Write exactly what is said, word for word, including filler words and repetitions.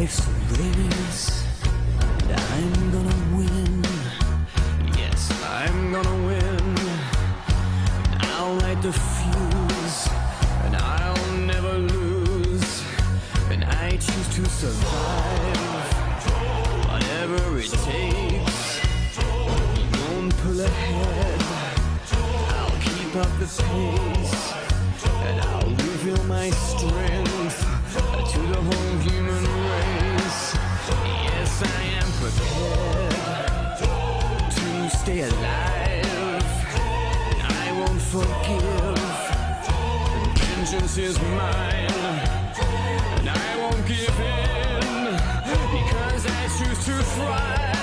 this race, and I'm gonna win. Yes, I'm gonna win. And I'll light the fuse, and I'll never lose. And I choose to survive, whatever it takes. You won't pull ahead, I'll keep up the pace, and I'll reveal my strength to the whole human race. Yes, I am prepared to stay alive, and I won't forgive. Vengeance is mine, and I won't give in, because I choose to thrive.